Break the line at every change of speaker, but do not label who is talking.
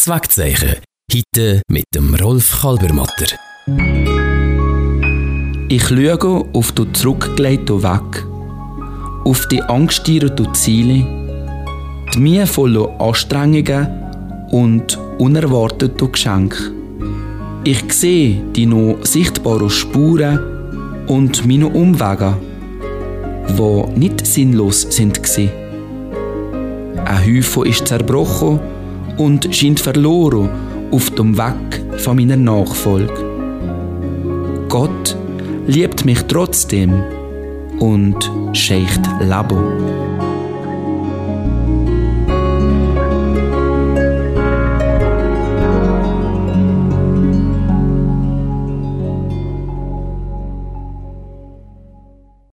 Zweckzeichen. Heute mit dem Rolf Kalbermatter.
Ich schaue auf den zurückgelegten Weg, auf die angststierten Ziele, die mühevollen Anstrengungen und unerwarteten Geschenke. Ich sehe die noch sichtbaren Spuren und meine Umwege, die nicht sinnlos sind. Ein Häufchen ist zerbrochen und scheint verloren auf dem Weg von meiner Nachfolge. Gott liebt mich trotzdem und schenkt Leben.